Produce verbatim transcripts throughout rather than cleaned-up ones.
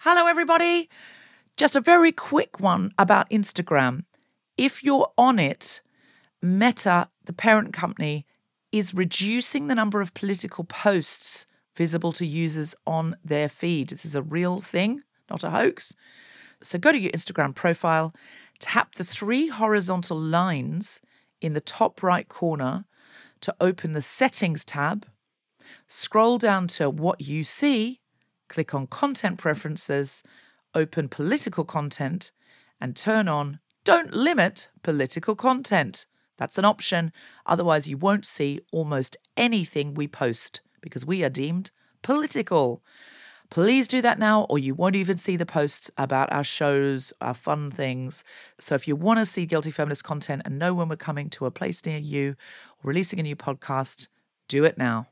Hello, everybody. Just a very quick one about Instagram. If you're on it, Meta, the parent company, is reducing the number of political posts visible to users on their feed. This is a real thing, not a hoax. So go to your Instagram profile, tap the three horizontal lines in the top right corner to open the Settings tab, scroll down to What You See, click on Content Preferences, open Political Content, and turn on Don't Limit Political Content. That's an option. Otherwise, you won't see almost anything we post because we are deemed political. Please do that now, or you won't even see the posts about our shows, our fun things. So if you want to see Guilty Feminist content and know when we're coming to a place near you or releasing a new podcast, do it now.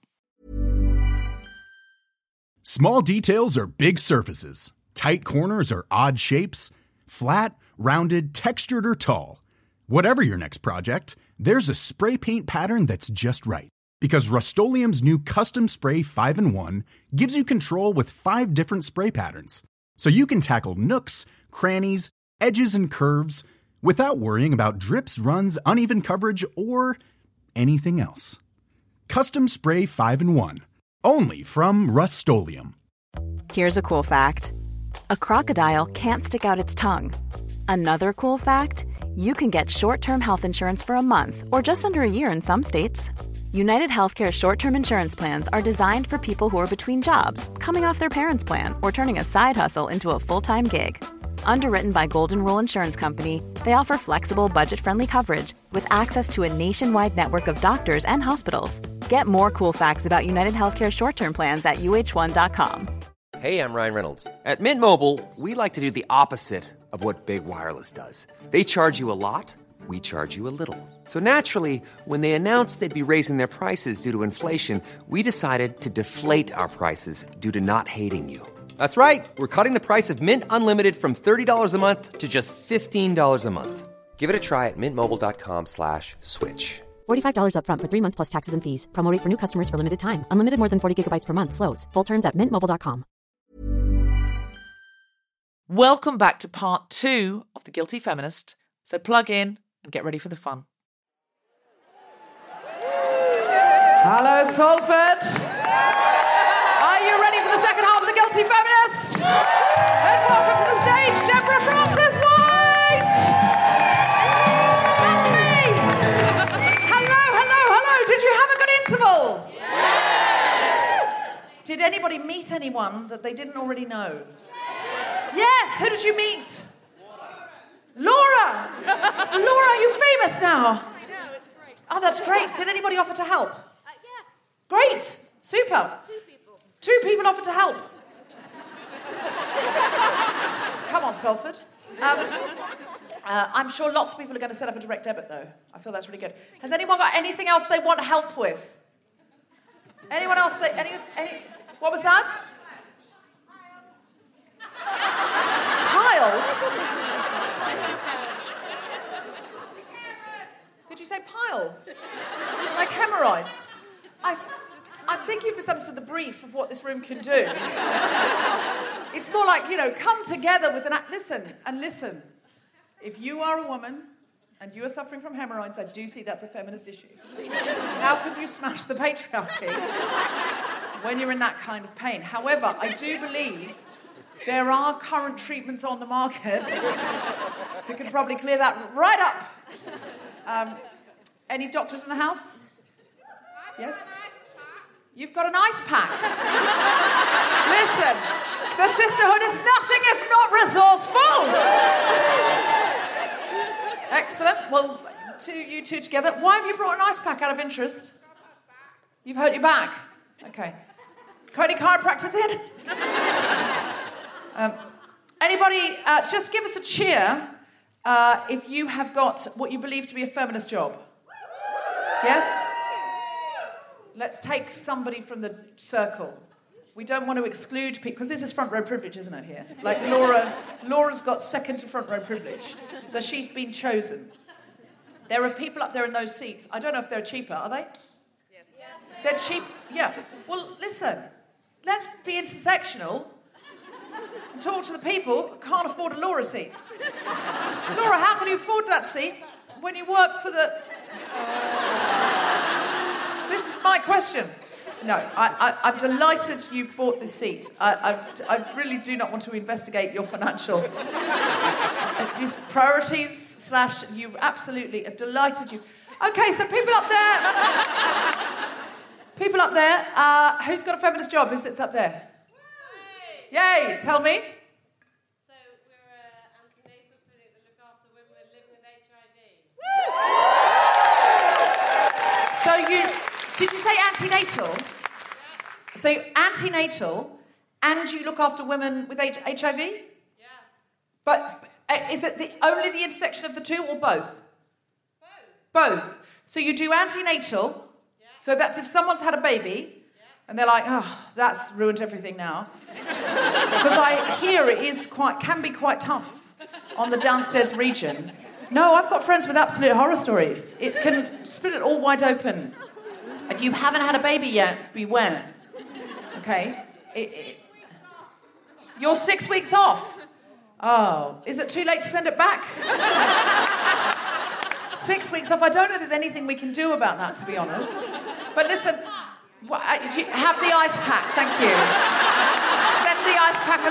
Small details are big surfaces. Tight corners are odd shapes. Flat, rounded, textured, or tall. Whatever your next project, there's a spray paint pattern that's just right. Because Rust-Oleum's new Custom Spray five in one gives you control with five different spray patterns. So you can tackle nooks, crannies, edges, and curves without worrying about drips, runs, uneven coverage, or anything else. Custom Spray five in one. Only from Rust-Oleum. Here's a cool fact. A crocodile can't stick out its tongue. Another cool fact, you can get short-term health insurance for a month or just under a year in some states. United Healthcare short-term insurance plans are designed for people who are between jobs, coming off their parents' plan, or turning a side hustle into a full-time gig. Underwritten by Golden Rule Insurance Company, they offer flexible, budget-friendly coverage with access to a nationwide network of doctors and hospitals. Get more cool facts about United Healthcare short-term plans at U H one dot com. Hey, I'm Ryan Reynolds. At Mint Mobile, we like to do the opposite of what Big Wireless does. They charge you a lot, we charge you a little. So naturally, when they announced they'd be raising their prices due to inflation, we decided to deflate our prices due to not hating you. That's right. We're cutting the price of Mint Unlimited from thirty dollars a month to just fifteen dollars a month. Give it a try at mintmobile.com slash switch. forty-five dollars up front for three months plus taxes and fees. Promo rate for new customers for limited time. Unlimited more than forty gigabytes per month. Slows full terms at mint mobile dot com. Welcome back to part two of The Guilty Feminist. So plug in and get ready for the fun. Hello, Salford. Are you ready for the second half of The Guilty Feminist? And welcome to the stage, Deborah Frances-White. That's me. Hello, hello, hello. Did you have a good interval? Yes. Did anybody meet anyone that they didn't already know? Yes. Who did you meet? Laura. Laura, are you famous now? I know, it's great. Oh, that's great. Did anybody offer to help? Uh, yeah. Great. Super. Two people. Two people offered to help. Come on, Salford. Um, uh, I'm sure lots of people are going to set up a direct debit, though. I feel that's really good. Has anyone got anything else they want help with? Anyone else? They, any, any, what was that? Piles? Did you say piles? Like hemorrhoids? I, I think you've misunderstood the brief of what this room can do. It's more like, you know, come together with an... Act. Listen, and listen. If you are a woman and you are suffering from hemorrhoids, I do see that's a feminist issue. How can you smash the patriarchy when you're in that kind of pain? However, I do believe there are current treatments on the market that could probably clear that right up. Um, any doctors in the house? Yes? You've got an ice pack. Listen, the sisterhood is nothing if not resourceful. Excellent. Well, two, you two together. Why have you brought an ice pack out of interest? You've hurt your back. Okay. Got any chiropractors in? um, anybody, uh, just give us a cheer uh, if you have got what you believe to be a feminist job. Yes? Let's take somebody from the circle. We don't want to exclude people, because this is front row privilege, isn't it, here? Like Laura, Laura's got second to front row privilege, so she's been chosen. There are people up there in those seats. I don't know if they're cheaper, are they? Yes. They're cheap, yeah. Well, listen, let's be intersectional. and talk to the people, but can't afford a Laura seat. Laura, how can you afford that seat when you work for the... This is my question. No, I, I, I'm delighted you've bought this seat. I, I, I really do not want to investigate your financial these priorities slash you absolutely are delighted you. Okay, so people up there, people up there. Uh, who's got a feminist job? Who sits up there? Yay! Yay! Tell me. So we're an antenatal clinic that look after women living with H I V. So you. Did you say antenatal? Yeah. So antenatal, and you look after women with H- HIV? Yes. But uh, is it the, only the intersection of the two, or both? Both. Both. So you do antenatal. Yeah. So that's if someone's had a baby, yeah. and they're like, oh, that's ruined everything now. Because I hear it is quite can be quite tough on the downstairs region. No, I've got friends with absolute horror stories. It can split it all wide open. If you haven't had a baby yet, beware. Okay? It, it, you're six weeks off. Oh, is it too late to send it back? Six weeks off. I don't know if there's anything we can do about that, to be honest. But listen, have the ice pack, thank you. Send the ice pack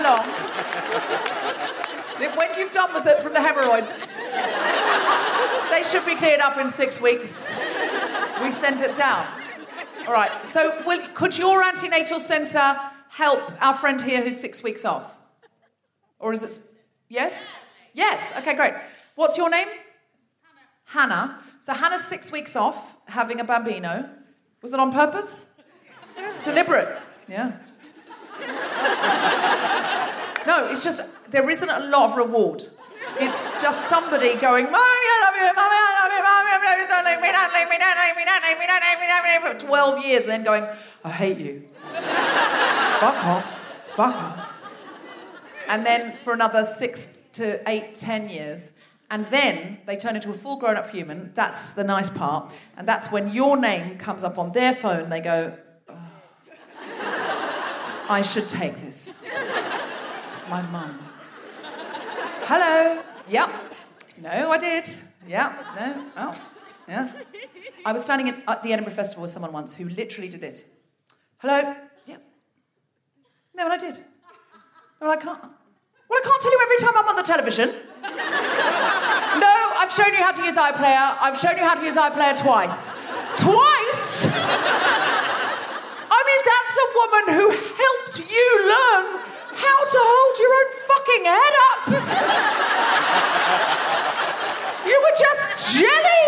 along. When you've done with it from the hemorrhoids, they should be cleared up in six weeks. We send it down. All right, so will, could your antenatal centre help our friend here who's six weeks off? Or is it... Yes? Yes, okay, great. What's your name? Hannah. Hannah. So Hannah's six weeks off, having a bambino. Was it on purpose? Deliberate. Yeah. No, it's just, there isn't a lot of reward. It's just somebody going, Mommy, I love you, Mommy, I love you, Mommy, please don't leave me, don't leave me, don't leave me, don't leave me, don't leave me, don't leave me, for twelve years, and then going, I hate you. Fuck off, fuck off. And then for another six to eight, ten years, and then they turn into a full grown-up human. That's the nice part. And that's when your name comes up on their phone, they go, oh, I should take this. It's my mum. Hello. Yep. No, I did. Yeah. No. Oh. Yeah. I was standing at, at the Edinburgh Festival with someone once who literally did this. Hello. Yep. No, but I did. Well, I can't. Well, I can't tell you every time I'm on the television. No, I've shown you how to use iPlayer. I've shown you how to use iPlayer twice. Twice? I mean, that's a woman who helped you learn how to hold your own fucking head up. You were just jelly.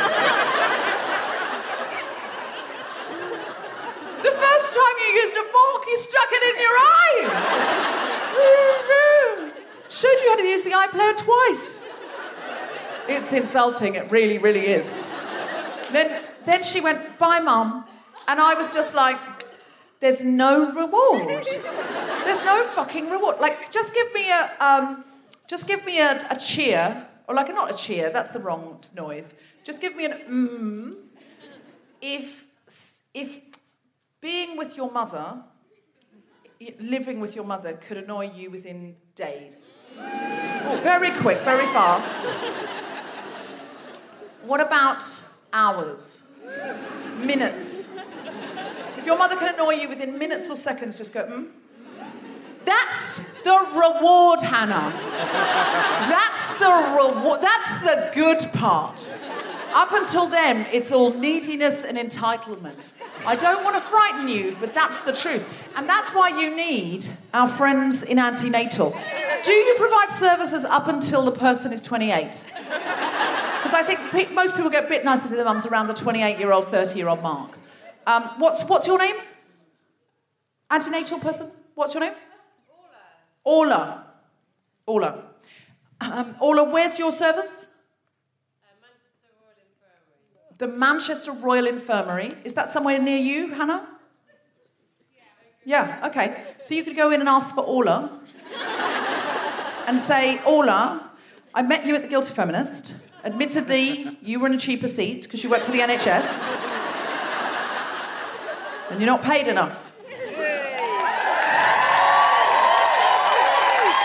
The first time you used a fork, you stuck it in your eye. Showed you how to use the iPlayer twice. It's insulting, it really, really is. Then, then she went, bye, Mum. And I was just like, there's no reward. There's no fucking reward. Like, just give me a, um, just give me a, a cheer, or like, not a cheer, that's the wrong noise. Just give me an mm. If, if being with your mother, living with your mother could annoy you within days. Oh, very quick, very fast. What about hours? Minutes? If your mother can annoy you within minutes or seconds, just go, hmm? That's the reward, Hannah. That's the reward. That's the good part. Up until then, it's all neediness and entitlement. I don't want to frighten you, but that's the truth. And that's why you need our friends in antenatal. Do you provide services up until the person is twenty-eight? Because I think pe- most people get a bit nicer to their mums around the twenty-eight-year-old, thirty-year-old mark. Um, what's what's your name? Antenatal person? What's your name? Orla. Orla. Um, Orla, where's your service? The Manchester Royal Infirmary. Is that somewhere near you, Hannah? Yeah, okay. So you could go in and ask for Orla and say, Orla, I met you at the Guilty Feminist. Admittedly, you were in a cheaper seat because you work for the N H S. And you're not paid enough.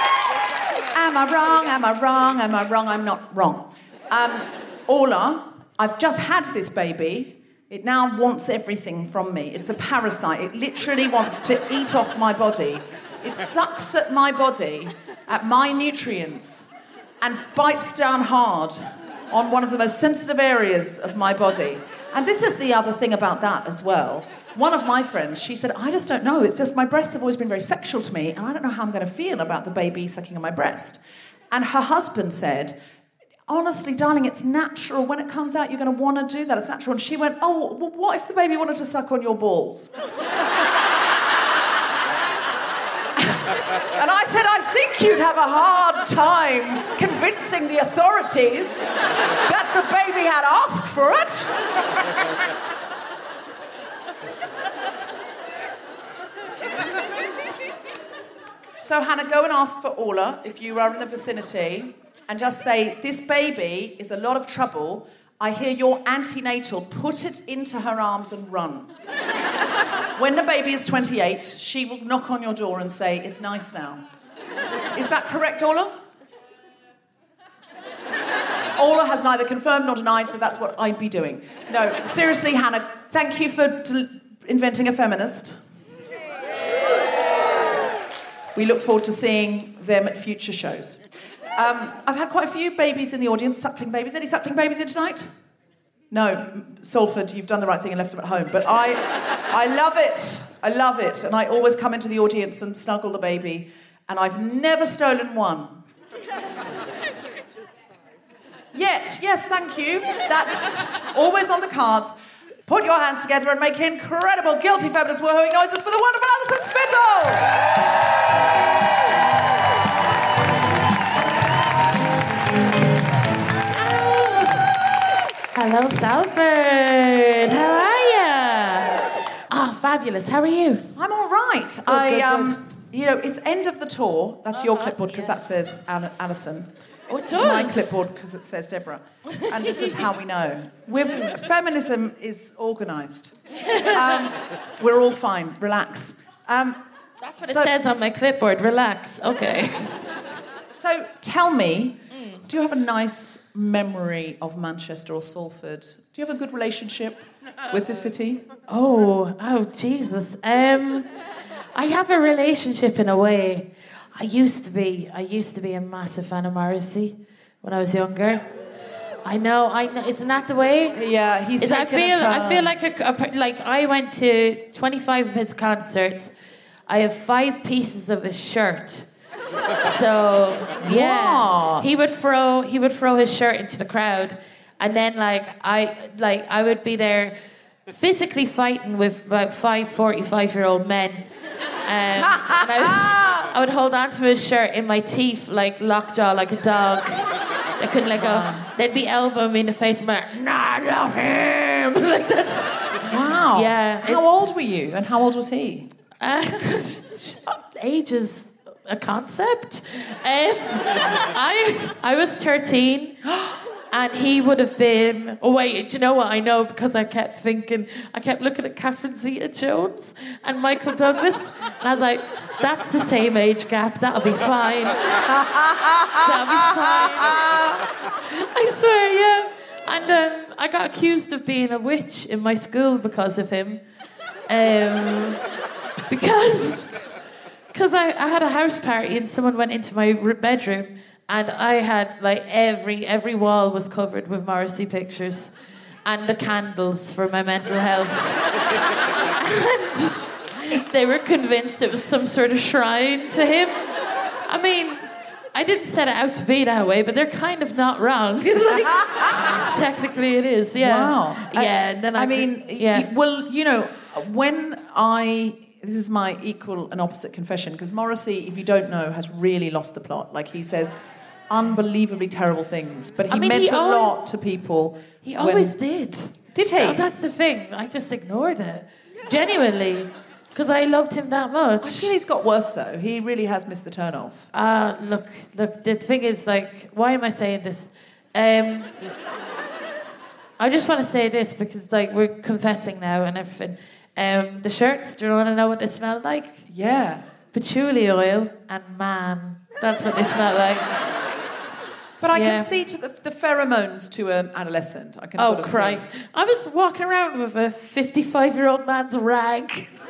Am I wrong? Am I wrong? Am I wrong? I'm not wrong. Um, Orla, I've just had this baby. It now wants everything from me. It's a parasite. It literally wants to eat off my body. It sucks at my body, at my nutrients, and bites down hard on one of the most sensitive areas of my body. And this is the other thing about that as well. One of my friends, she said, I just don't know. It's just my breasts have always been very sexual to me, and I don't know how I'm going to feel about the baby sucking on my breast. And her husband said, honestly, darling, it's natural. When it comes out, you're going to want to do that. It's natural. And she went, oh, well, what if the baby wanted to suck on your balls? And I said, I think you'd have a hard time convincing the authorities that the baby had asked for it. So, Hannah, go and ask for Orla if you are in the vicinity and just say, this baby is a lot of trouble. I hear you're antenatal. Put it into her arms and run. When the baby is twenty-eight, she will knock on your door and say, it's nice now. Is that correct, Orla? Orla has neither confirmed nor denied, so that's what I'd be doing. No, seriously, Hannah, thank you for del- inventing a feminist. We look forward to seeing them at future shows. Um, I've had quite a few babies in the audience, suckling babies. Any suckling babies in tonight? No, Salford, you've done the right thing and left them at home. But I, I love it. I love it. And I always come into the audience and snuggle the baby. And I've never stolen one. Yet, yes, thank you. That's always on the cards. Put your hands together and make incredible guilty feminist woohooing noises for the wonderful Alison Spittle! Hello, Salford. How are you? Oh, fabulous. How are you? I'm all right. Good, I, good, um, good. you know, it's end of the tour. That's Uh-huh, your clipboard because yeah. that says Al- Alison. Oh, it This is my does. clipboard because it says Deborah. And this is how we know. We're, feminism is organised. Um, we're all fine. Relax. Um, That's what so, it says on my clipboard. Relax. Okay. So tell me, mm. do you have a nice memory of Manchester or Salford? Do you have a good relationship with the city? Oh, oh, Jesus. Um, I have a relationship in a way. I used to be, I used to be a massive fan of Morrissey when I was younger. I know, I know. Isn't that the way? Yeah, he's Is taken I feel, a turn. I feel like a, a, like I went to twenty-five of his concerts. I have five pieces of his shirt. So yeah, What? he would throw he would throw his shirt into the crowd, and then like I like I would be there, physically fighting with about five forty-five-year-old men, um, and I would, I would hold on to his shirt in my teeth like lockjaw, like a dog. I couldn't let go. They'd be elbowing me in the face and be like, "Nah, I love him." Like that's Wow. yeah. How it- old were you and how old was he? Uh, age is a concept. Um, I I was thirteen, and he would have been. Oh wait, do you know what? I know because I kept thinking. I kept looking at Catherine Zeta-Jones and Michael Douglas, and I was like, "That's the same age gap. That'll be fine. That'll be fine." I swear, yeah. And um, I got accused of being a witch in my school because of him. Um, because because I, I had a house party and someone went into my r- bedroom and I had like every every wall was covered with Morrissey pictures and the candles for my mental health. And they were convinced it was some sort of shrine to him. I mean, I didn't set it out to be that way, but they're kind of not wrong. Like, technically it is, yeah. Wow. Yeah, and then I, I mean, yeah. y- well, you know, when I... This is my equal and opposite confession, because Morrissey, if you don't know, has really lost the plot. Like, he says unbelievably terrible things, but he I mean, meant he a always- lot to people. He when- always did. Did he? Oh, that's the thing. I just ignored it. Genuinely. Because I loved him that much. I feel he's got worse, though. He really has missed the turn-off. Uh, look, look, the thing is, like, why am I saying this? Um, I just want to say this because, like, we're confessing now and everything. Um, the shirts, do you want to know what they smell like? Yeah. patchouli oil and man. That's what they smell like. But I Yeah. can see to the, the pheromones to an adolescent. I can Oh, sort of Christ. see. I was walking around with a fifty-five-year-old man's rag.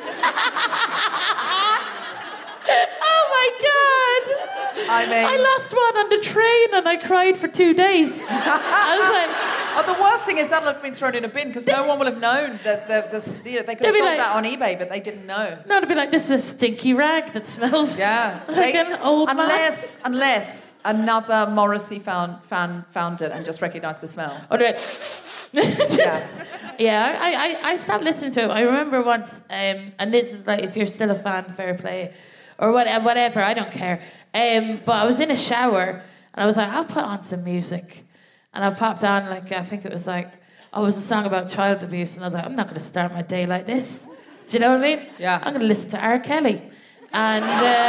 Oh, my God. I mean, I lost one on the train and I cried for two days. I was like... oh, the worst thing is that'll have been thrown in a bin because no one will have known that the, the, you know, they could have They'd be sold like- that on eBay, but they didn't know. No, to be like, this is a stinky rag that smells Yeah, like They- an old unless unless another Morrissey found, fan found it and just recognised the smell. man. Or do it... Just, Yeah. yeah, I, I, I stopped listening to it. I remember once, um, and this is like, if you're still a fan, fair play, or what, whatever, I don't care. Um, but I was in a shower, and I was like, I'll put on some music. And I popped on, like, I think it was like, oh, it was a song about child abuse, and I was like, I'm not going to start my day like this. Do you know what I mean? Yeah. I'm going to listen to R. Kelly. And...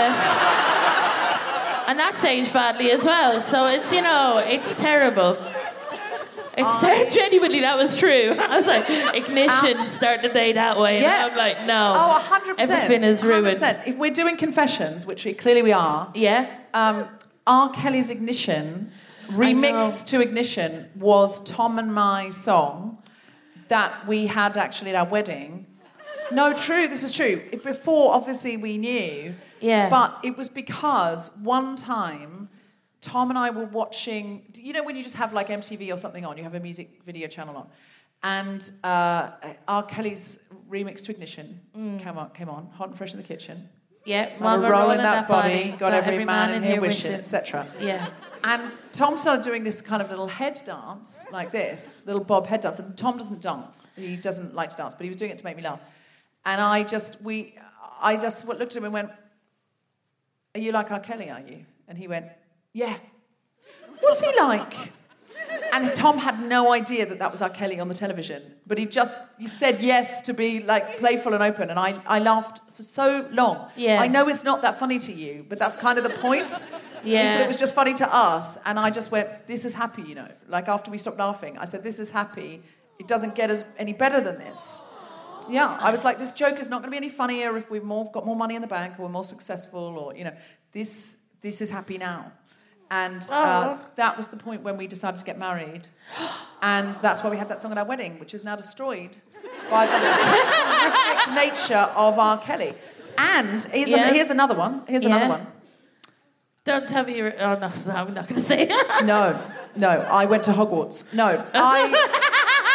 Uh, And that's aged badly as well. So it's, you know, it's terrible. It's ter- genuinely, that was true. I was like, ignition, start the day that way. Yeah. And I'm like, no. Oh, one hundred percent. Everything is ruined. one hundred percent. If we're doing confessions, which we, clearly we are, Yeah? um, R. Kelly's Ignition, remixed to Ignition, was Tom and my song that we had actually at our wedding. No, true, this is true. It- Before, obviously, we knew. Yeah. But it was because one time, Tom and I were watching... You know when you just have, like, M T V or something on? You have a music video channel on. And uh, R. Kelly's remix to Ignition came, on, came on, Hot and Fresh in the Kitchen. Yeah, Mama Mama rolling that body, got every man in here wishing, wishing, et cetera. Yeah. And Tom started doing this kind of little head dance, like this, little bob head dance. And Tom doesn't dance. He doesn't like to dance, but he was doing it to make me laugh. And I just, we, I just looked at him and went, "Are you like R. Kelly, are you?" And he went, "Yeah." "What's he like?" And Tom had no idea that that was R. Kelly on the television, but he just he said yes to be like playful and open, and I, I laughed for so long. Yeah. I know it's not that funny to you, but that's kind of the point. Yeah. Is that it was just funny to us, and I just went, "This is happy," you know. Like after we stopped laughing, I said, "This is happy. It doesn't get us any better than this." Yeah, I was like, this joke is not going to be any funnier if we've more, got more money in the bank or we're more successful, or you know, this this is happy now. And uh, that was the point when we decided to get married. And that's why we had that song at our wedding, which is now destroyed by the horrific nature of R. Kelly. And here's, Yeah. a, here's another one. Here's Yeah. another one. Don't tell me you're... Oh, no, I'm not going to say it. No, no, I went to Hogwarts. No, I...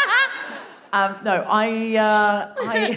um, no, I... Uh, I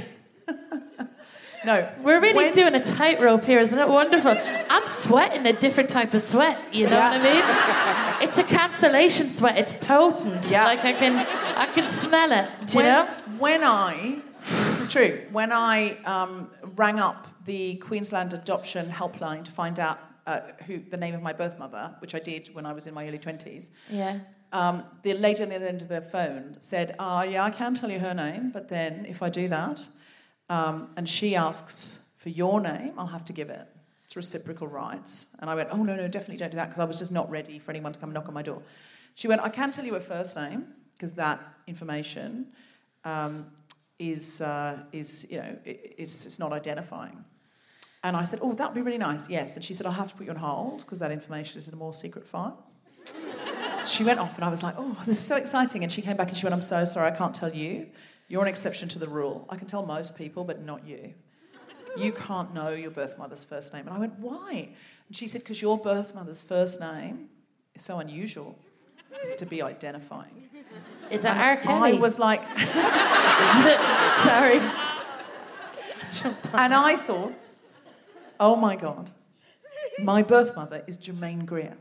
no. We're really When- doing a tightrope here, isn't it wonderful? I'm sweating a different type of sweat, you know Yeah. what I mean? It's a cancellation sweat. It's potent. Yeah. Like I can I can smell it, do you when, know? when I, this is true, when I um, rang up the Queensland Adoption Helpline to find out uh, who the name of my birth mother, which I did when I was in my early twenties, Yeah. um, the lady on the other end of the phone said, "Ah, yeah, I can tell you her name, but then if I do that, um, and she asks for your name, I'll have to give it. It's reciprocal rights." And I went, "Oh, no, no, definitely don't do that," because I was just not ready for anyone to come knock on my door. She went, "I can tell you her first name, because that information um, is, uh, is, you know, it, it's, it's not identifying." And I said, "Oh, that would be really nice, yes." And she said, "I'll have to put you on hold, because that information is in a more secret file." She went off, and I was like, "Oh, this is so exciting." And she came back and she went, "I'm so sorry, I can't tell you. You're an exception to the rule. I can tell most people, but not you. You can't know your birth mother's first name." And I went, "Why?" And she said, "Because your birth mother's first name is so unusual. It's to be identifying." Is that R. Kelly? I was like... Sorry. And I thought, oh my God, my birth mother is Germaine Greer.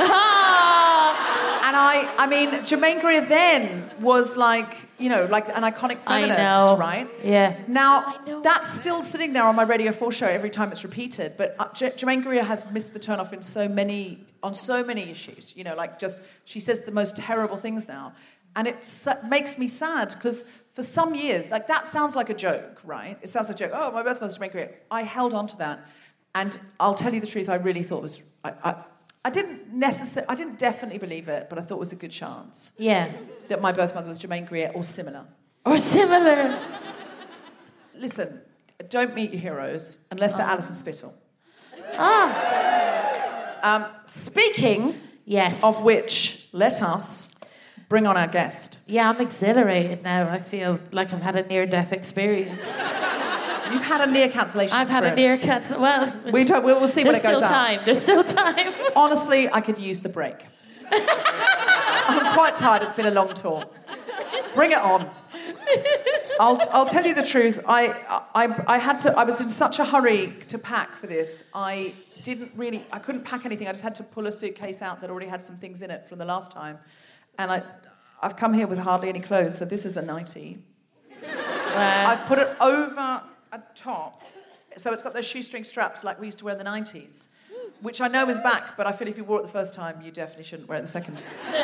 And I, I mean, Germaine Greer then was like, you know, like an iconic I feminist, know. right? Yeah. Now, that's still sitting there on my Radio four show every time it's repeated, but uh, J- Germaine Greer has missed the turn off in so many, on so many issues, you know, like just, she says the most terrible things now. And it sa- makes me sad, because for some years, like that sounds like a joke, right? It sounds like a joke. Oh, my birth mother's Germaine Greer. I held on to that. And I'll tell you the truth, I really thought it was... I, I, I didn't necessarily... I didn't definitely believe it, but I thought it was a good chance Yeah. that my birth mother was Germaine Greer or similar. Or similar. Listen, don't meet your heroes unless they're Alison Spittle. Ah. Um, speaking Yes. of which, let us bring on our guest. Yeah, I'm exhilarated now. I feel like I've had a near-death experience. You've had a near cancellation I've had a experience. near cancel. Well, We don't, we'll, we'll see when there's it goes still out. time. There's still time. Honestly, I could use the break. I'm quite tired. It's been a long tour. Bring it on. I'll, I'll tell you the truth. I, I, I had to. I was in such a hurry to pack for this. I didn't really. I couldn't pack anything. I just had to pull a suitcase out that already had some things in it from the last time, and I, I've come here with hardly any clothes. So this is a nightie. Wow. I've put it over a top, so it's got those shoestring straps like we used to wear in the nineties, which I know is back, but I feel if you wore it the first time, you definitely shouldn't wear it the second.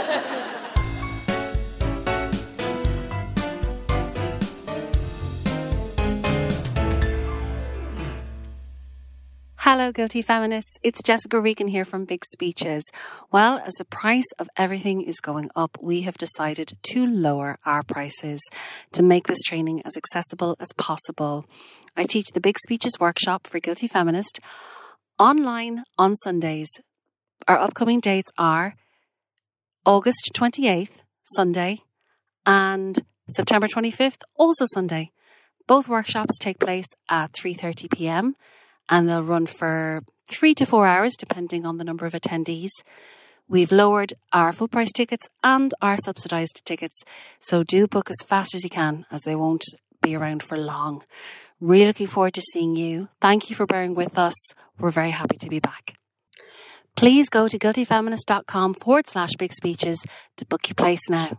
Hello, Guilty Feminists. It's Jessica Regan here from Big Speeches. Well, as the price of everything is going up, we have decided to lower our prices to make this training as accessible as possible. I teach the Big Speeches workshop for Guilty Feminist online on Sundays. Our upcoming dates are August twenty-eighth, Sunday, and September twenty-fifth, also Sunday. Both workshops take place at three thirty p.m. and they'll run for three to four hours, depending on the number of attendees. We've lowered our full price tickets and our subsidised tickets, so do book as fast as you can, as they won't be around for long. Really looking forward to seeing you. Thank you for bearing with us. We're very happy to be back. Please go to guiltyfeminist.com forward slash big speeches to book your place now.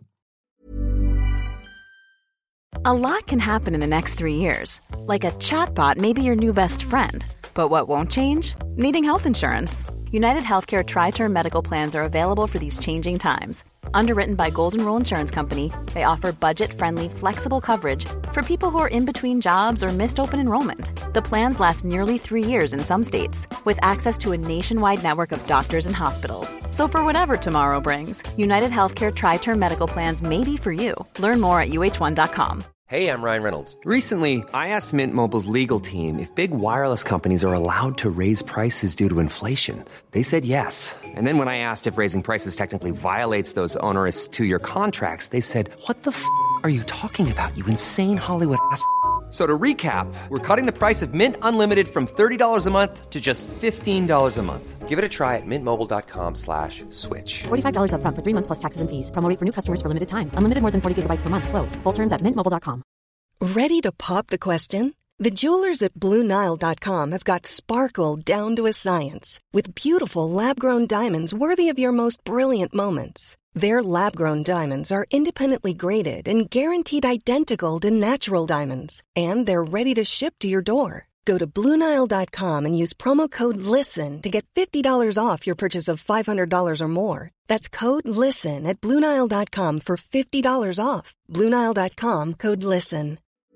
A lot can happen in the next three years. Like a chatbot may be your new best friend. But what won't change? Needing health insurance. United Healthcare Tri-Term Medical Plans are available for these changing times. Underwritten by Golden Rule Insurance Company, they offer budget-friendly, flexible coverage for people who are in between jobs or missed open enrollment. The plans last nearly three years in some states, with access to a nationwide network of doctors and hospitals. So for whatever tomorrow brings, United Healthcare Tri-Term Medical Plans may be for you. Learn more at U H one dot com. Hey, I'm Ryan Reynolds. Recently, I asked Mint Mobile's legal team if big wireless companies are allowed to raise prices due to inflation. They said yes. And then when I asked if raising prices technically violates those onerous two-year contracts, they said, "What the f*** are you talking about, you insane Hollywood ass f- So to recap, we're cutting the price of Mint Unlimited from thirty dollars a month to just fifteen dollars a month. Give it a try at mintmobile.com slash switch. forty-five dollars up front for three months plus taxes and fees. Promo rate for new customers for limited time. Unlimited more than forty gigabytes per month. Slows full terms at mint mobile dot com. Ready to pop the question? The jewelers at Blue Nile dot com have got sparkle down to a science with beautiful lab-grown diamonds worthy of your most brilliant moments. Their lab-grown diamonds are independently graded and guaranteed identical to natural diamonds. And they're ready to ship to your door. Go to Blue Nile dot com and use promo code LISTEN to get fifty dollars off your purchase of five hundred dollars or more. That's code LISTEN at Blue Nile dot com for fifty dollars off. Blue Nile dot com, code LISTEN.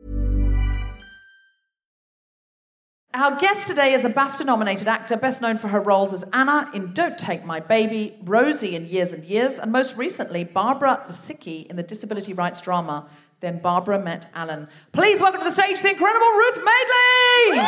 Our guest today is a BAFTA-nominated actor, best known for her roles as Anna in Don't Take My Baby, Rosie in Years and Years, and most recently, Barbara Lisicki in the disability rights drama Then Barbara Met Alan. Please welcome to the stage the incredible Ruth Madeley!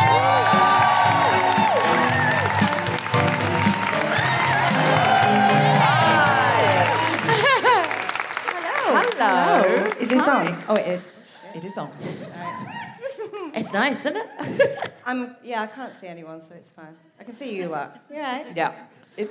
Hello. Hello. Hello. Is this Hi. on? Oh, it is. It is on. It's nice, isn't it? Um, yeah, I can't see anyone, so it's fine. I can see you lot. You're right. Yeah. It,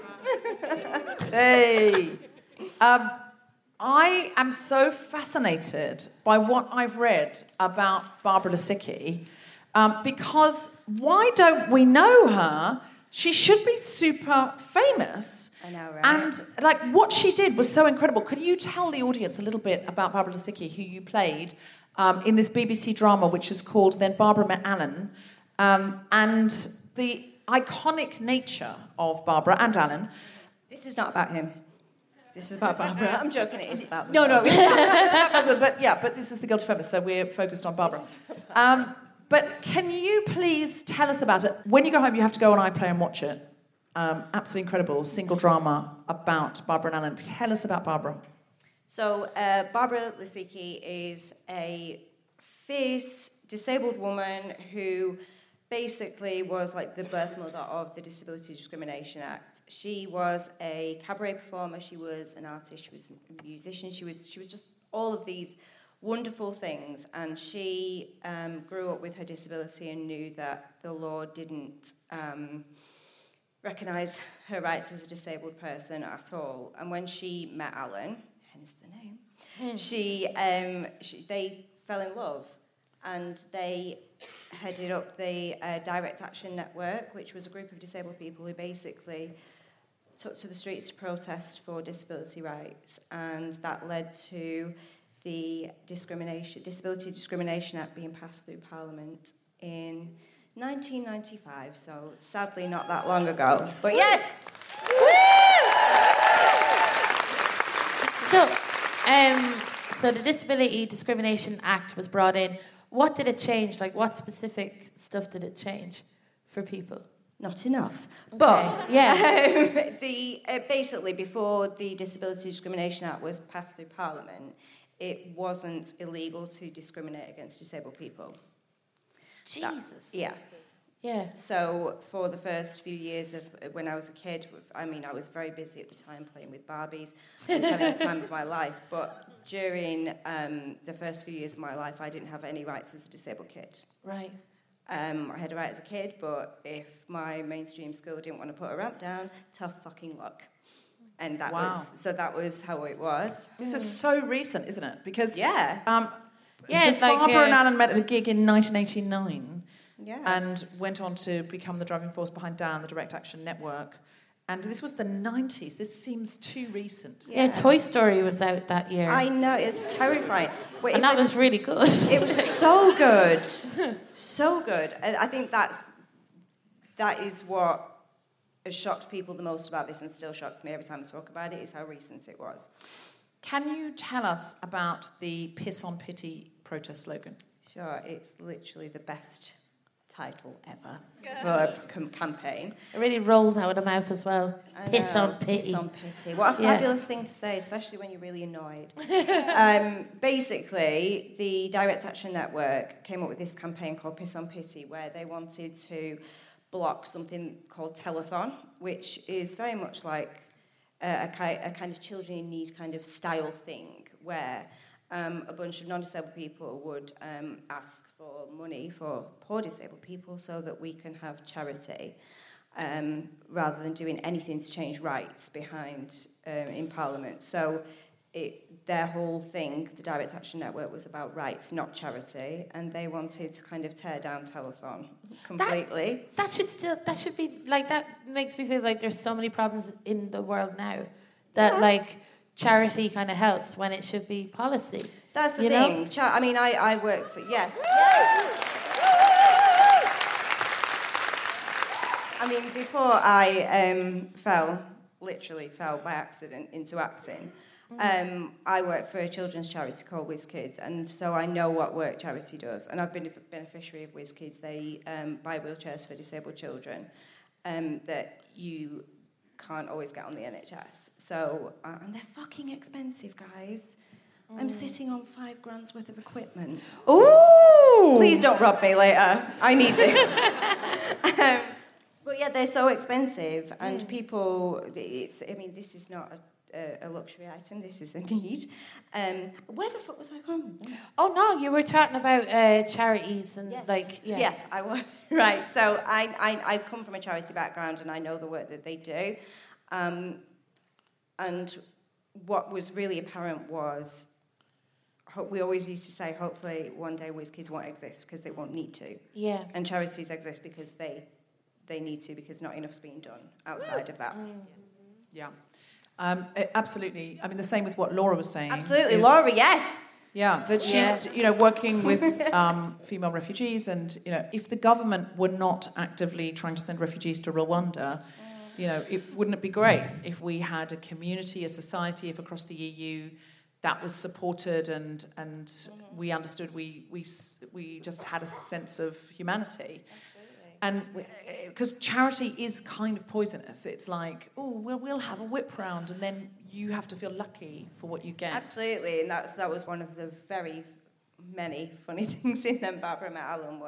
hey. Um, I am so fascinated by what I've read about Barbara Lisicki um, because why don't we know her? She should be super famous. I know, right? And, like, what she did was so incredible. Can you tell the audience a little bit about Barbara Lisicki, who you played um, in this B B C drama, which is called Then Barbara Met Alan, um, and the iconic nature of Barbara and Alan? This is not about him. This is about Barbara. I'm joking, it is about them. No, no, it's not, it's not about them, but yeah, but this is the Guilty Feminist, so we're focused on Barbara. Um, but can you please tell us about it? When you go home, you have to go on iPlayer and watch it. Um, absolutely incredible, single drama about Barbara and Alan. Tell us about Barbara. So, uh, Barbara Lisicki is a fierce, disabled woman who basically was like the birth mother of the Disability Discrimination Act. She was a cabaret performer, she was an artist, she was a musician, she was she was just all of these wonderful things, and she um, grew up with her disability and knew that the law didn't um, recognise her rights as a disabled person at all. And when she met Alan, hence the name, mm. she, um, she they fell in love, and they headed up the uh, Direct Action Network, which was a group of disabled people who basically took to the streets to protest for disability rights, and that led to the discrimination, Disability Discrimination Act being passed through Parliament in nineteen ninety-five, so sadly not that long ago. But yes! So, um, so the Disability Discrimination Act was brought in. What did it change? Like, what specific stuff did it change for people? Not enough. Okay. But yeah. um, the uh, basically, before the Disability Discrimination Act was passed through Parliament, it wasn't illegal to discriminate against disabled people. Jesus. That, yeah. Yeah. So for the first few years of when I was a kid, I mean, I was very busy at the time playing with Barbies and having the time of my life. But during um, the first few years of my life, I didn't have any rights as a disabled kid. Right. Um, I had a right as a kid, but if my mainstream school didn't want to put a ramp down, tough fucking luck. And that Wow. was, so that was how it was. This is so recent, isn't it? Because Yeah. um, Yeah, because it's like, Barbara uh, and Alan met at a gig in nineteen eighty-nine Yeah. and went on to become the driving force behind D A N, the Direct Action Network. And this was the nineties. This seems too recent. Yeah, yeah Toy Story was out that year. I know, it's terrifying. But and that it, was really good. It was so good. So good. And I think that's that is what has shocked people the most about this, and still shocks me every time I talk about it, is how recent it was. Can you tell us about the Piss on Pity protest slogan? Sure, it's literally the best title ever for a com- campaign. It really rolls out of the mouth as well. I Piss know, on pity. Piss on pity. What a Yeah. fabulous thing to say, especially when you're really annoyed. um, basically, the Direct Action Network came up with this campaign called Piss on Pity, where they wanted to block something called telethon, which is very much like a, a, ki- a kind of children in need kind of style thing, where um, a bunch of non-disabled people would um, ask for money for poor disabled people so that we can have charity, um, rather than doing anything to change rights behind um, in Parliament. So it, their whole thing, the Direct Action Network, was about rights, not charity, and they wanted to kind of tear down telethon completely. That, that should still, that should be, like, that makes me feel like there's so many problems in the world now that, yeah. like, charity kind of helps when it should be policy. That's the you thing. Know? Char- I mean, I, I work for, yes. I mean, before I um, fell, literally fell by accident into acting, Um, I work for a children's charity called WizKids, and so I know what work charity does. And I've been a beneficiary of WizKids. They um, buy wheelchairs for disabled children um, that you can't always get on the N H S. So, uh, and they're fucking expensive, guys. Mm. I'm sitting on five grand's worth of equipment. Ooh! Please don't rob me later. I need this. um, but yeah, they're so expensive, and mm. people. It's. I mean, this is not a. a luxury item, this is a need. Um, where the fuck was I going? Oh no, you were talking about uh, charities and yes. like... Yeah. Yes, I was. Right, so I, I, I come from a charity background and I know the work that they do. Um, and what was really apparent was, we always used to say, hopefully one day WizKids won't exist because they won't need to. Yeah. And charities exist because they, they need to, because not enough's being done outside of that. Mm. Yeah. Um, absolutely. I mean, the same with what Laura was saying. Absolutely, is, Laura, yes. Yeah, that she's, yeah. you know, working with um, female refugees, and, you know, if the government were not actively trying to send refugees to Rwanda, you know, it, wouldn't it be great if we had a community, a society, if across the E U that was supported and and mm-hmm. we understood we we we just had a sense of humanity. And because charity is kind of poisonous. It's like, oh, well, we'll have a whip round, and then you have to feel lucky for what you get. Absolutely, and that's that was one of the very many funny things in them Barbara met Alan was,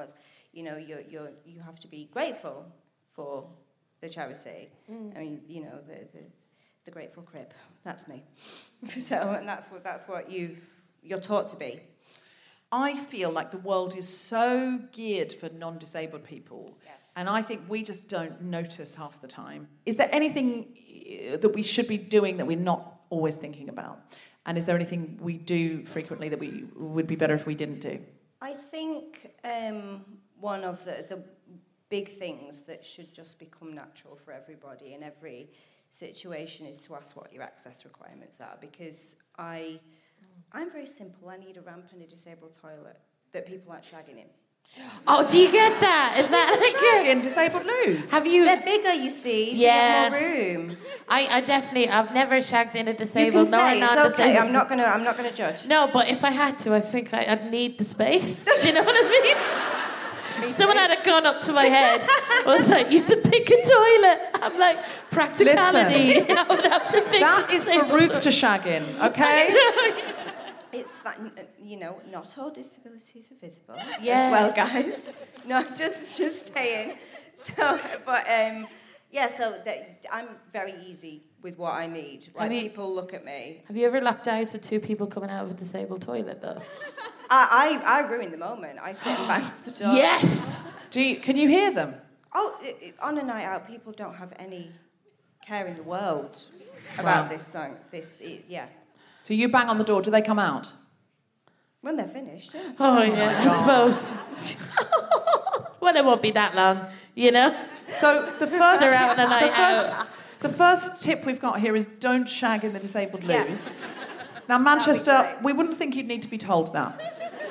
you know, you're, you're, you have to be grateful for the charity. Mm. I mean, you know, the, the the Grateful Crib. That's me. So, and that's what that's what you've you're taught to be. I feel like the world is so geared for non-disabled people, yes. and I think we just don't notice half the time. Is there anything that we should be doing that we're not always thinking about? And is there anything we do frequently that we would be better if we didn't do? I think um, one of the, the big things that should just become natural for everybody in every situation is to ask what your access requirements are, because I... I'm very simple. I need a ramp and a disabled toilet that people aren't shagging in. Oh, do you get that? Is that like shagging disabled loos? Have you? They're bigger, you see. So yeah. You have more room. I, I definitely. I've never shagged in a disabled. You can say nor it's non-disabled. okay. I'm not gonna. I'm not gonna judge. No, but if I had to, I think I, I'd need the space. Do you know what I mean? If someone had a gun up to my head, I was like, "You have to pick a toilet." I'm like, practicality. Listen, I would have to pick. That is for Ruth to shag in, okay? It's fine, you know, not all disabilities are visible yeah. as well, guys. No, just just saying. So, but um, yeah, so that I'm very easy with what I need. Like you, people look at me. Have you ever locked eyes with two people coming out of a disabled toilet, though? I I, I ruin the moment. I sit and bang the door. Yes. Do you, can you hear them? Oh, it, it, on a night out, people don't have any care in the world about wow. this thing. This, it, yeah. So you bang on the door, do they come out? When they're finished, yeah. Oh, yeah, oh I suppose. Well, it won't be that long, you know? So the first, They're out on a night the first, out. The first tip we've got here is don't shag in the disabled loos. Yeah. Now, Manchester, we wouldn't think you'd need to be told that.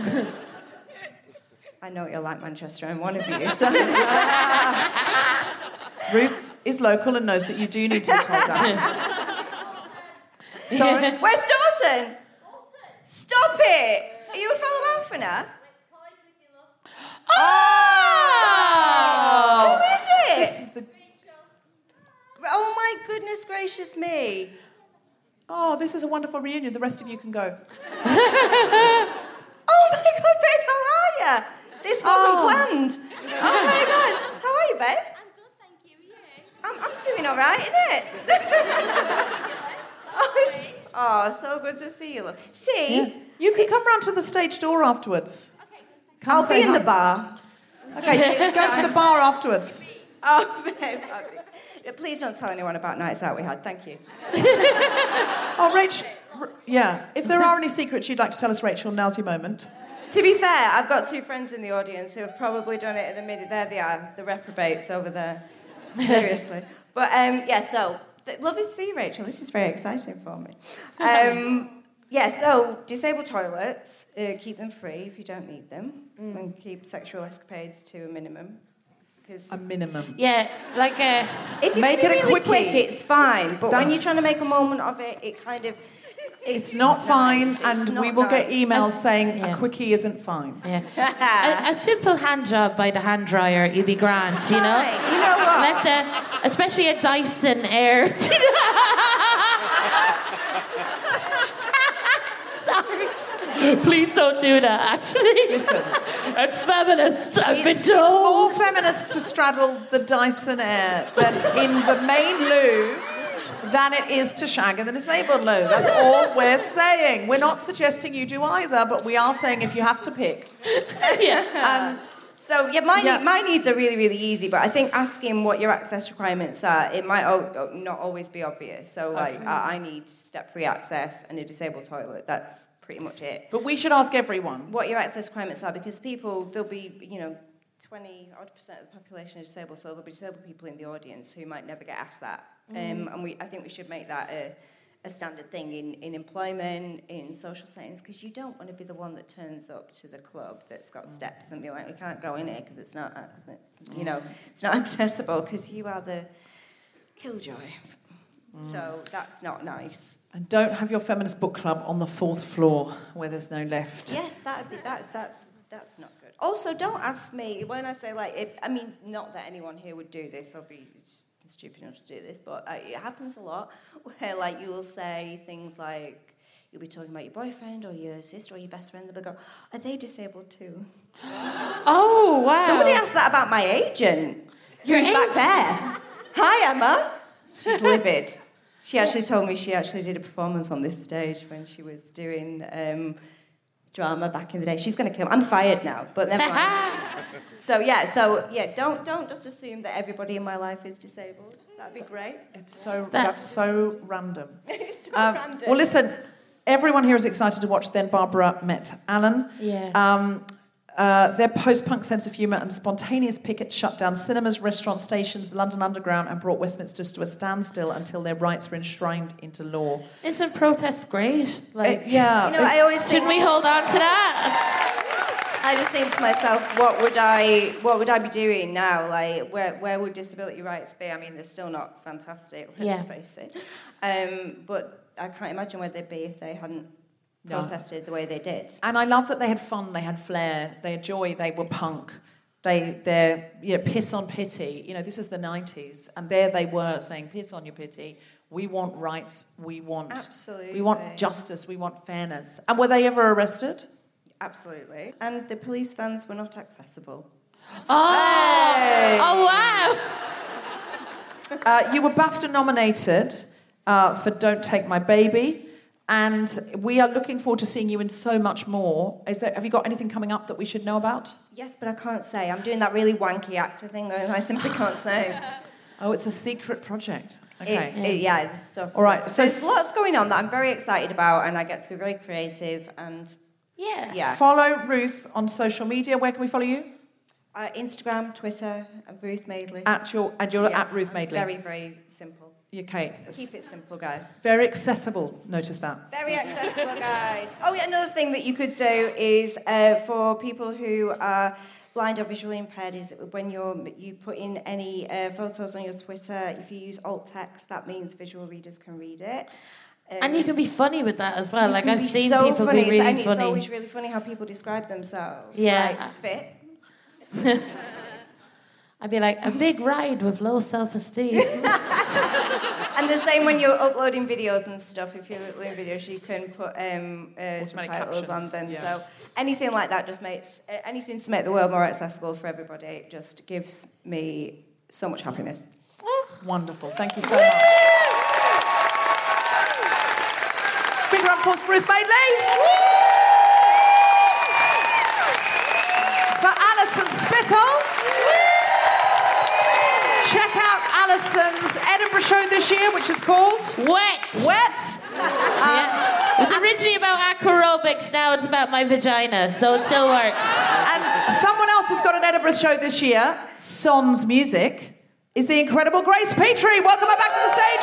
I know you're like Manchester, I'm one of you. So. Ruth is local and knows that you do need to be told that. Sorry? Where's Dalton? Stop it! Are you a fellow Alphina? Oh! Who is it? This is the... Oh my goodness gracious me. Oh, this is a wonderful reunion. The rest of you can go. Oh my God, babe, how are you? This wasn't oh. planned. Oh my God. How are you, babe? I'm good, thank you. Are you? I'm, I'm doing all right, innit? oh, oh, so good to see you. Love. See? Yeah. You can come round to the stage door afterwards. Okay. Come I'll be in hi. the bar. Okay, go to the bar afterwards. Oh, babe. Please don't tell anyone about nights out we had. Thank you. Oh, Rach, r- yeah. If there are any secrets you'd like to tell us, Rachel, now's your moment. To be fair, I've got two friends in the audience who have probably done it at the minute. There they are, the reprobates over there. Seriously. But, um, yeah, so, th- lovely to see you, Rachel. This is very exciting for me. Um, yeah, so, disabled toilets, uh, keep them free if you don't need them, mm. and keep sexual escapades to a minimum. A minimum. Yeah, like a... If you make can it be a really quickie. quick, it's fine. But Don't. when you're trying to make a moment of it, it kind of... It's, it's not fine, nice. and It's we not will nice. get emails As- saying yeah. a quickie isn't fine. Yeah. a, a simple hand job by the hand dryer, you'd be grand, you know? Fine. You know what? Let the... Especially a Dyson Air... Sorry. Please don't do that, actually. Listen. It's feminist, I've It's, been told. it's more feminist to straddle the Dyson Air than in the main loo than it is to shag in the disabled loo. That's all we're saying. We're not suggesting you do either, but we are saying if you have to pick. Yeah. Um, so, yeah, my, Yeah. Need, my needs are really, really easy, but I think asking what your access requirements are, it might o- not always be obvious. So, like, Okay. I, I need step-free access and a disabled toilet. That's pretty much it. But we should ask everyone. What your access requirements are, because people, there'll be, you know, twenty odd percent of the population are disabled, so there'll be disabled people in the audience who might never get asked that. Mm. Um, and we, I think we should make that a, a standard thing in, in employment, in social settings, because you don't want to be the one that turns up to the club that's got steps and be like, we can't go in here because it's not, you know, it's not accessible, because you are the killjoy. Mm. So that's not nice. And don't have your feminist book club on the fourth floor where there's no lift. Yes, that'd be that's that's that's not good. Also, don't ask me when I say like. If, I mean, not that anyone here would do this. I'll be stupid enough to do this, but uh, it happens a lot where like you'll say things like, you'll be talking about your boyfriend or your sister or your best friend. They'll go, are they disabled too? Oh, wow. Somebody asked that about my agent. Your Who's agent? back there? Hi, Emma. She's livid. She actually told me she actually did a performance on this stage when she was doing um, drama back in the day. She's going to kill me. I'm fired now, but never mind. So, yeah, so, yeah, don't don't just assume that everybody in my life is disabled. That'd be great. It's so, That- that's so random. It's so Um, random. Well, listen, everyone here is excited to watch Then Barbara Met Alan. Yeah. Um, uh, their post-punk sense of humour and spontaneous pickets shut down cinemas, restaurants, stations, the London Underground, and brought Westminster to a standstill until their rights were enshrined into law. Isn't protest great? Like, Uh, yeah. You know, I always think, shouldn't we hold on to that? I just think to myself, what would I what would I be doing now? Like, where where would disability rights be? I mean, they're still not fantastic, let's Yeah. face it. Um, but I can't imagine where they'd be if they hadn't No. protested the way they did. And I love that they had fun, they had flair, they had joy, they were punk. They, they're, you know, piss on pity. You know, this is the nineties, and there they were saying, piss on your pity. We want rights, we want... Absolutely. We want justice, we want fairness. And were they ever arrested? Absolutely. And the police vans were not accessible. Oh, oh wow. Uh, you were BAFTA nominated uh, for Don't Take My Baby, and we are looking forward to seeing you in so much more. Is there, have you got anything coming up that we should know about? Yes, but I can't say. I'm doing that really wanky actor thing, and I simply can't say. Oh, it's a secret project. Okay. It's, it, yeah, it's stuff. All right, so- So there's lots going on that I'm very excited about, and I get to be very creative. And Yeah. yeah, Follow Ruth on social media. Where can we follow you? uh, Instagram, Twitter, and Ruth Madeley. At your and you're Yeah, at Ruth I'm Madeley. Very, very simple. Okay. Keep it simple, guys. Very accessible. Notice that. Very accessible, guys. Oh, yeah, another thing that you could do is uh, for people who are blind or visually impaired is that when you're you put in any uh, photos on your Twitter, if you use alt text, that means visual readers can read it. Um, And you can be funny with that as well. you Like, can I've be seen so people funny. be really and funny. It's always really funny how people describe themselves. Yeah. Like, fit. I'd be like, a big ride with low self-esteem. And the same when you're uploading videos and stuff. If you're uploading videos, you can put um, uh, subtitles captions, on them. yeah. So anything like that just makes uh, anything to make the world more accessible for everybody. Just gives me so much happiness. Wonderful. Thank you so much. Big round of applause for Ruth Madeley. For Alison Spittle. Check out Alison's Edinburgh show this year, which is called Wet. Wet. Yeah. It was originally about aquarobics, now it's about my vagina, so it still works. And someone else who's got an Edinburgh show this year, Sans Music, is the incredible Grace Petrie. Welcome her back to the stage,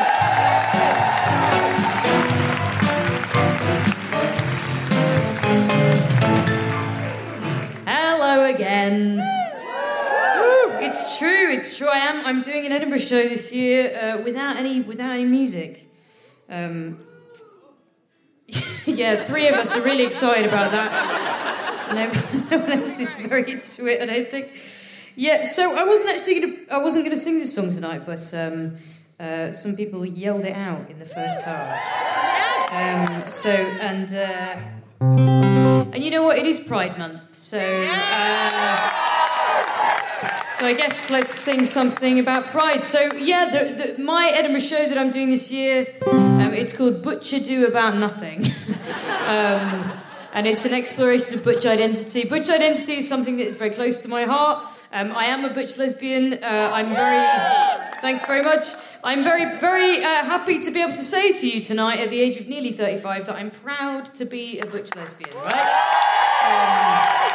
please. Hello again. It's true, it's true. I am. I'm doing an Edinburgh show this year uh, without any without any music. Um, yeah, three of us are really excited about that. No, no one else is very into it, I don't think. Yeah, so I wasn't actually gonna. I wasn't gonna sing this song tonight, but um, uh, some people yelled it out in the first half. Um, so and uh, and you know what? It is Pride Month, so. Uh, So I guess let's sing something about Pride. So yeah, the, the, my Edinburgh show that I'm doing this year, um, it's called Butcher Do About Nothing. um, and it's an exploration of butch identity. Butch identity is something that is very close to my heart. Um, I am a butch lesbian. Uh, I'm very... Thanks very much. I'm very, very uh, happy to be able to say to you tonight, at the age of nearly thirty-five, that I'm proud to be a butch lesbian, right? Um,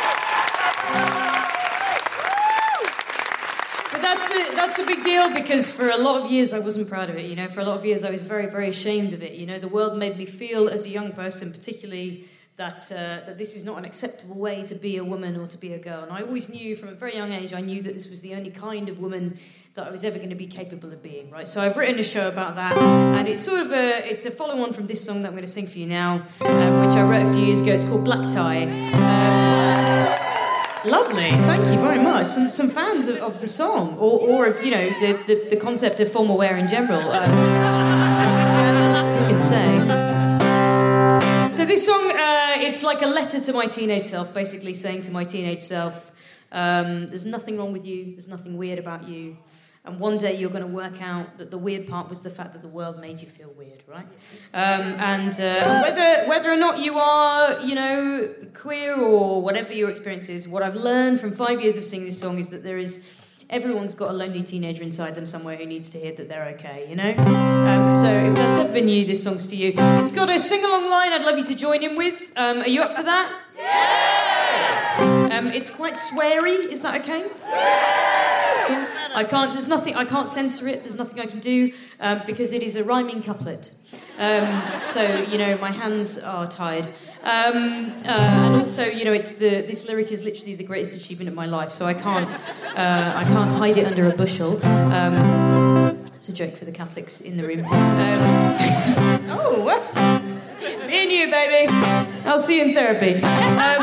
But that's a, that's a big deal because for a lot of years I wasn't proud of it, you know. For a lot of years I was very, very ashamed of it, you know. The world made me feel as a young person particularly that uh, that this is not an acceptable way to be a woman or to be a girl. And I always knew from a very young age, I knew that this was the only kind of woman that I was ever going to be capable of being, right? So I've written a show about that, and it's sort of a, it's a follow-on from this song that I'm going to sing for you now, um, which I wrote a few years ago. It's called Black Tie. Um, Lovely, thank you very much. Some some fans of, of the song, or or of you know the, the, the concept of formal wear in general. Um, you can say. this song, uh, it's like a letter to my teenage self, basically saying to my teenage self, um, there's nothing wrong with you, there's nothing weird about you, and one day you're going to work out that the weird part was the fact that the world made you feel weird, right? Um, and uh, whether whether or not you are, you know, queer or whatever your experience is, what I've learned from five years of singing this song is that there is... Everyone's got a lonely teenager inside them somewhere who needs to hear that they're okay, you know? Um, so if that's ever been you, this song's for you. It's got a sing-along line I'd love you to join in with. Um, are you up for that? Yeah! Um, it's quite sweary. Is that okay? Yeah. I can't, there's nothing, I can't censor it. There's nothing I can do um, because it is a rhyming couplet. Um, so, you know, my hands are tied. Um, uh, and also, you know, it's the this lyric is literally the greatest achievement of my life, so I can't uh, I can't hide it under a bushel. Um, it's a joke for the Catholics in the room. Um, oh, what? Me and you, baby. I'll see you in therapy. Um,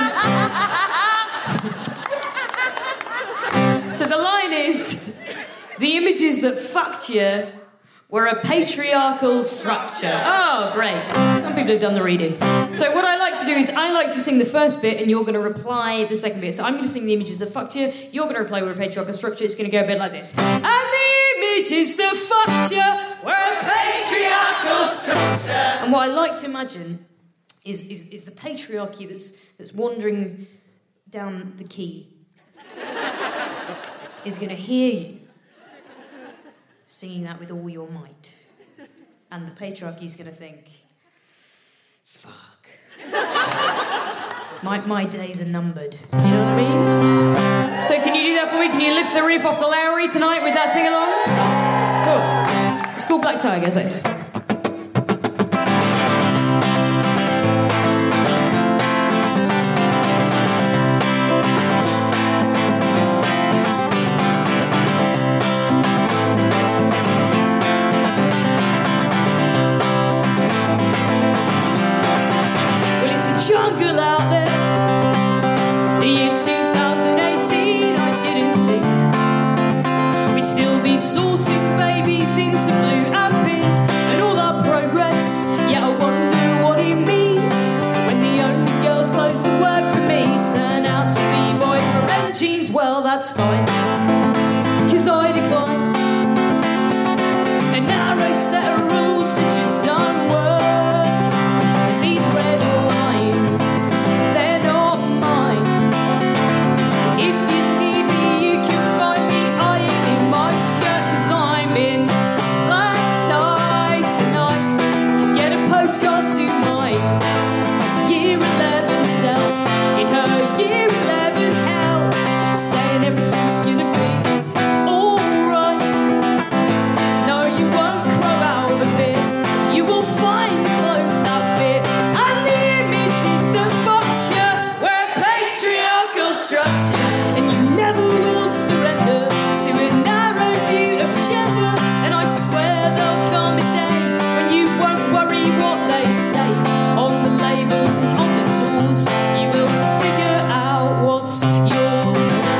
so the line is, the images that fucked you were a patriarchal structure. Oh, great. Some people have done the reading. So what I like to do is I like to sing the first bit and you're going to reply the second bit. So I'm going to sing the images that fucked you. You're going to reply with a patriarchal structure. It's going to go a bit like this. And the images that fucked you were a patriarchal structure. And what I like to imagine is, is, is the patriarchy that's, that's wandering down the key is going to hear you singing that with all your might. And the patriarchy's going to think, fuck. my, my days are numbered. You know what I mean? So can you do that for me? Can you lift the roof off the Lowry tonight with that sing-along? Cool. It's called Black Tigers, this. Jungle out there. The year two thousand eighteen, I didn't think we'd still be sorting babies into blue and pink and all our progress. Yeah, I wonder what it means when the only girls close the work for me turn out to be boyfriend jeans. Well, that's fine, cause I decline a narrow set of rules that just don't work. These red lines, they're not mine. If you need me, you can find me ironing my shirt, cause I'm in black tie tonight. Get a postcard to my year eleven self in her year eleven hell, saying everything's gonna be alright. No, you won't crow out of it. You will find clothes that fit, and the images that fucked you were a patriarchal structure, and you never will surrender to a narrow view of gender. And I swear there'll come a day when you won't worry what they say on the labels and on the tools. You will figure out what's yours.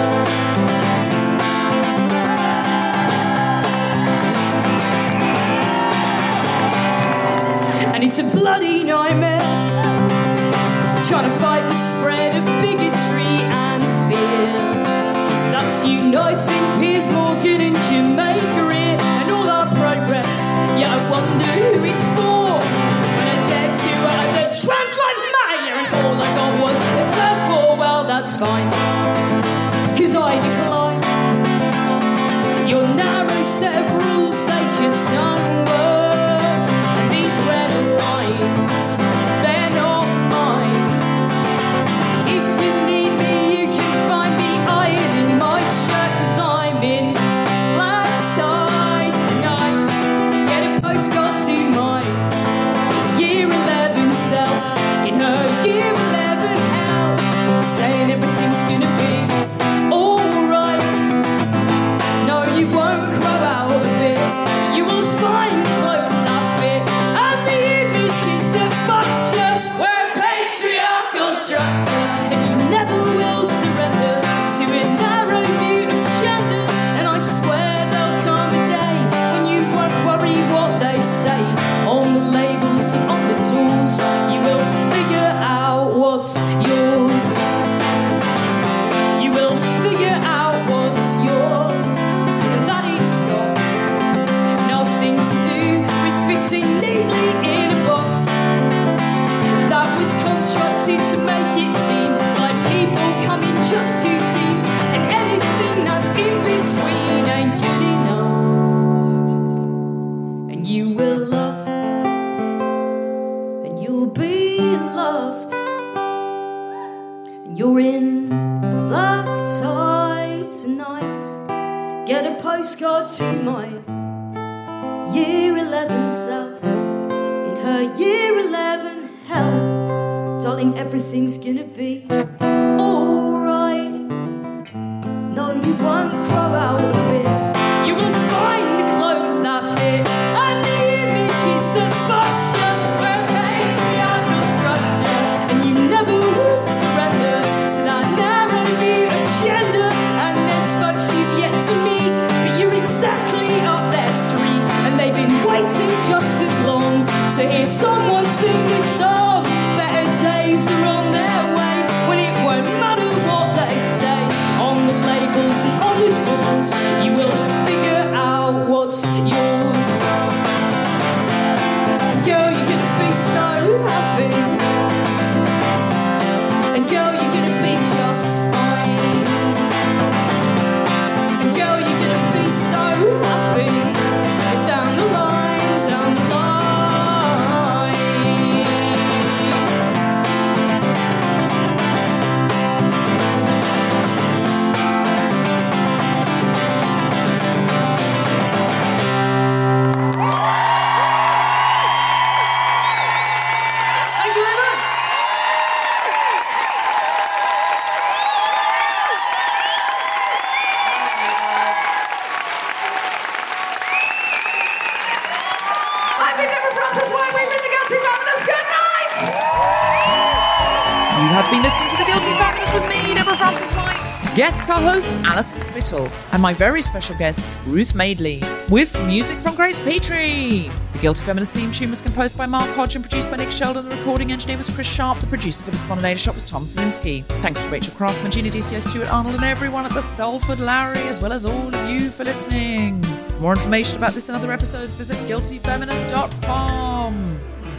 And it's a bloody nightmare trying to fight the spread of bigotry and fear that's uniting Piers Morgan and Jamaica here and all our progress. Yeah, I wonder who it's for when I dare to utter that trans lives matter and all I got was a turf war. Well, that's fine, cause I decline your narrow set of rules, they just don't work. And these red lines, they're not mine. If you need me, you can find me ironing my shirt, cause I'm in black tie tonight. Get a postcard to my year eleven self in her year eleven hell, saying everything's gonna be alright. No, you won't crow out of it. You will find neatly in a box that was constructed to make it seem like people come in just two teams, and anything that's in between ain't good enough. And you will love, and you'll be loved, and you're in black tie tonight. Get a postcard to my year eleven self, in her year eleven hell. Darling, everything's gonna be alright. No, you won't grow out of it. You will find the clothes that fit, and the images that box you, where makes me out of structure. And you never will surrender to that narrow new agenda. And there's folks you've yet to meet, but you're exactly up their street, and they've been waiting just as long to hear someone sing this song. Better days are on their way, when it won't matter what they say on the labels and on the tours. You will figure out what's yours. Girl, you're gonna be so happy, and girl, you're gonna be just fine. And girl, you're gonna be so happy down the line, down the line. Thank you very much. I've been Deborah Francis White. We've been the Guilty Feminists. Good night. You have been listening to The Guilty Feminists with me, Deborah Francis White, guest co-host Alison Spittle, and my very special guest, Ruth Madeley, with music from Grace Petrie. The Guilty Feminist theme tune was composed by Mark Hodge and produced by Nick Sheldon. The recording engineer was Chris Sharp. The producer for The Spontaneous Shop was Tom Selinsky. Thanks to Rachel Craftman, Gina D C O, Stuart Arnold, and everyone at the Salford Lowry, as well as all of you for listening. For more information about this and other episodes, visit guilty feminist dot com.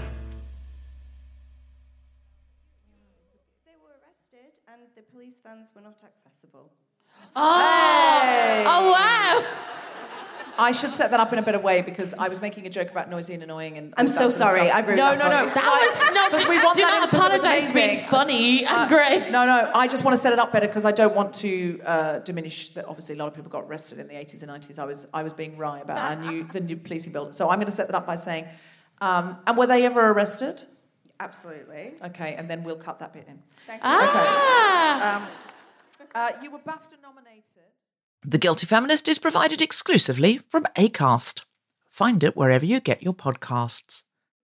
They were arrested and the police vans were not accessible. Oh, oh wow. I should set that up in a better way because I was making a joke about noisy and annoying. And I'm all that so sort of sorry, stuff. I've ruined no, that no, for no, you. That was no. Because we want do that not in because it was apologise for being amazing. funny Uh, and great. No, no, I just want to set it up better because I don't want to uh, diminish that. Obviously, a lot of people got arrested in the eighties and nineties. I was, I was being wry about our new, the new policing bill. So I'm going to set that up by saying, um, and were they ever arrested? Absolutely. Okay, and then we'll cut that bit in. Thank you. Ah. Okay. Um, uh, you were BAFTA nominated. The Guilty Feminist is provided exclusively from Acast. Find it wherever you get your podcasts.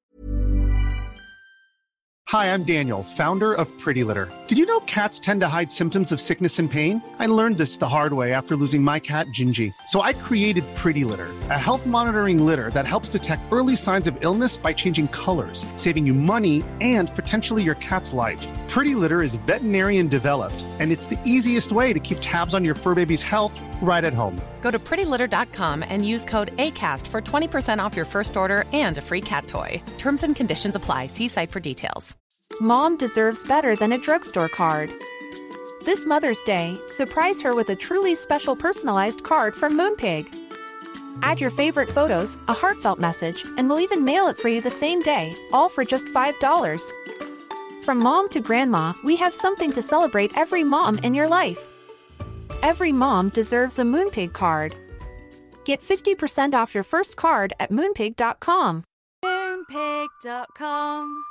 Hi, I'm Daniel, founder of Pretty Litter. Did you know cats tend to hide symptoms of sickness and pain? I learned this the hard way after losing my cat, Gingy. So I created Pretty Litter, a health monitoring litter that helps detect early signs of illness by changing colors, saving you money and potentially your cat's life. Pretty Litter is veterinarian developed, and it's the easiest way to keep tabs on your fur baby's health right at home. Go to pretty litter dot com and use code ACAST for twenty percent off your first order and a free cat toy. Terms and conditions apply. See site for details. Mom deserves better than a drugstore card. This Mother's Day, surprise her with a truly special personalized card from Moonpig. Add your favorite photos, a heartfelt message, and we'll even mail it for you the same day, all for just five dollars. From mom to grandma, we have something to celebrate every mom in your life. Every mom deserves a Moonpig card. Get fifty percent off your first card at moonpig dot com. moonpig dot com